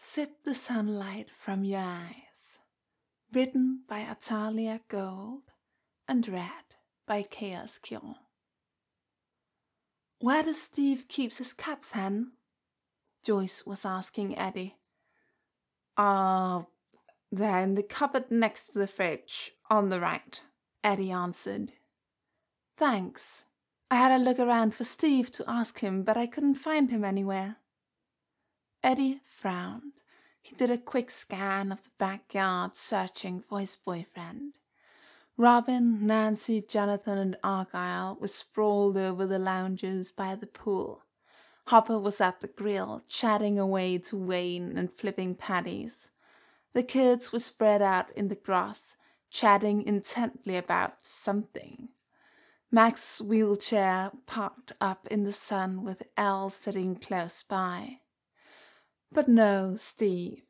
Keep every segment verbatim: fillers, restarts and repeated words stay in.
Sip the Sunlight from Your Eyes. Written by Atalia Gold and read by Chaos Cure. Where does Steve keep his cups, Hen? Joyce was asking Eddie. Ah, uh, they're in the cupboard next to the fridge, on the right, Eddie answered. Thanks. I had a look around for Steve to ask him, but I couldn't find him anywhere. Eddie frowned. He did a quick scan of the backyard, searching for his boyfriend. Robin, Nancy, Jonathan, and Argyle were sprawled over the lounges by the pool. Hopper was at the grill, chatting away to Wayne and flipping patties. The kids were spread out in the grass, chatting intently about something. Max's wheelchair parked up in the sun with Elle sitting close by. But no Steve.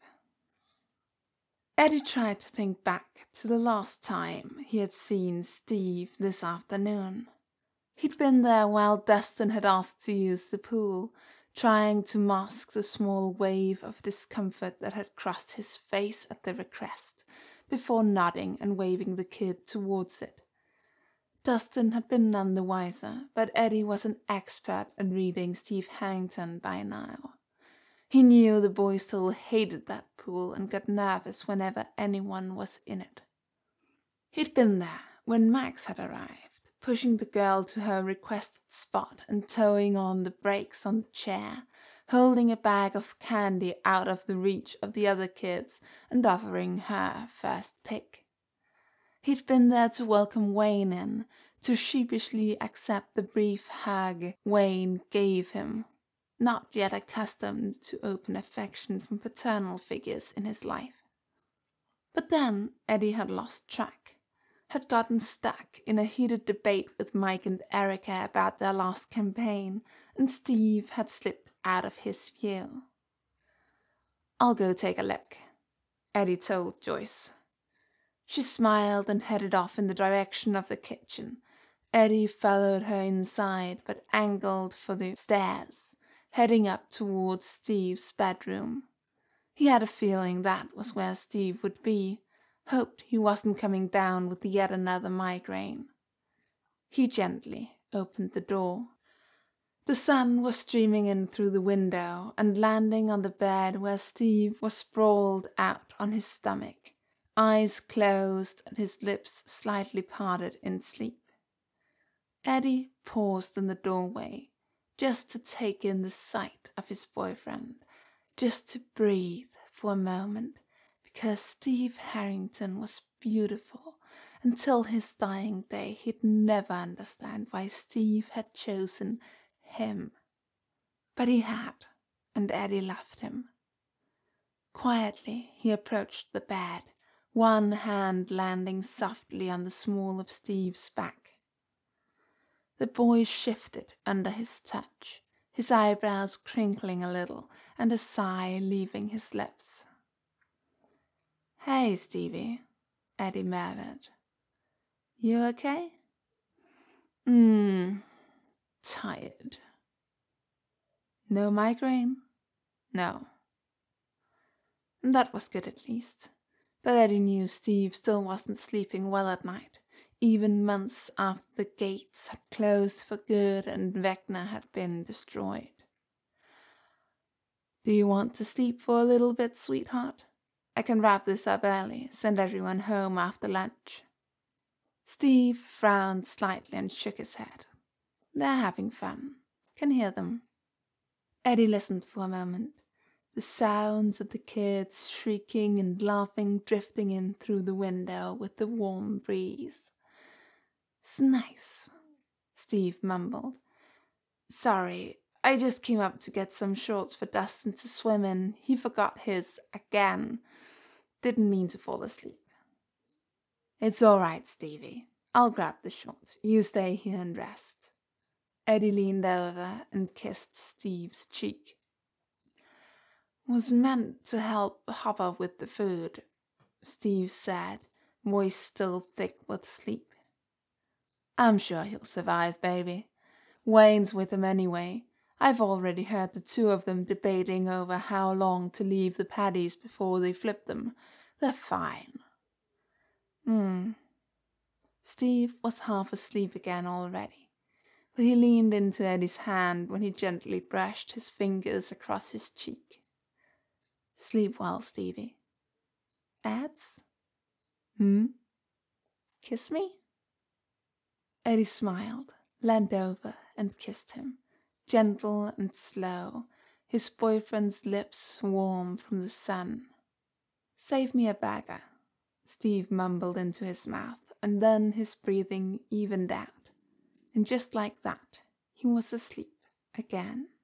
Eddie tried to think back to the last time he had seen Steve this afternoon. He'd been there while Dustin had asked to use the pool, trying to mask the small wave of discomfort that had crossed his face at the request, before nodding and waving the kid towards it. Dustin had been none the wiser, but Eddie was an expert at reading Steve Harrington by now. He knew the boy still hated that pool and got nervous whenever anyone was in it. He'd been there when Max had arrived, pushing the girl to her requested spot and towing on the brakes on the chair, holding a bag of candy out of the reach of the other kids and offering her first pick. He'd been there to welcome Wayne in, to sheepishly accept the brief hug Wayne gave him, not yet accustomed to open affection from paternal figures in his life. But then Eddie had lost track, had gotten stuck in a heated debate with Mike and Erica about their last campaign, and Steve had slipped out of his view. I'll go take a look, Eddie told Joyce. She smiled and headed off in the direction of the kitchen. Eddie followed her inside, but angled for the stairs, heading up towards Steve's bedroom. He had a feeling that was where Steve would be, hoped he wasn't coming down with yet another migraine. He gently opened the door. The sun was streaming in through the window and landing on the bed where Steve was sprawled out on his stomach, eyes closed and his lips slightly parted in sleep. Eddie paused in the doorway, just to take in the sight of his boyfriend, just to breathe for a moment, because Steve Harrington was beautiful. Until his dying day, he'd never understand why Steve had chosen him. But he had, and Eddie loved him. Quietly, he approached the bed, one hand landing softly on the small of Steve's back. The boy shifted under his touch, his eyebrows crinkling a little and a sigh leaving his lips. Hey, Stevie, Eddie murmured. You okay? Hmm, tired. No migraine? No. That was good at least, but Eddie knew Steve still wasn't sleeping well at night, even months after the gates had closed for good and Vecna had been destroyed. Do you want to sleep for a little bit, sweetheart? I can wrap this up early, send everyone home after lunch. Steve frowned slightly and shook his head. They're having fun. Can hear them. Eddie listened for a moment, the sounds of the kids shrieking and laughing drifting in through the window with the warm breeze. It's nice, Steve mumbled. Sorry, I just came up to get some shorts for Dustin to swim in. He forgot his again. Didn't mean to fall asleep. It's all right, Stevie. I'll grab the shorts. You stay here and rest. Eddie leaned over and kissed Steve's cheek. Was meant to help Hopper with the food, Steve said, voice still thick with sleep. I'm sure he'll survive, baby. Wayne's with him anyway. I've already heard the two of them debating over how long to leave the patties before they flip them. They're fine. Hmm. Steve was half asleep again already, but he leaned into Eddie's hand when he gently brushed his fingers across his cheek. Sleep well, Stevie. Eds? Hmm? Kiss me? Eddie smiled, leaned over, and kissed him, gentle and slow, his boyfriend's lips warm from the sun. Save me a bagger, Steve mumbled into his mouth, and then his breathing evened out, and just like that, he was asleep again.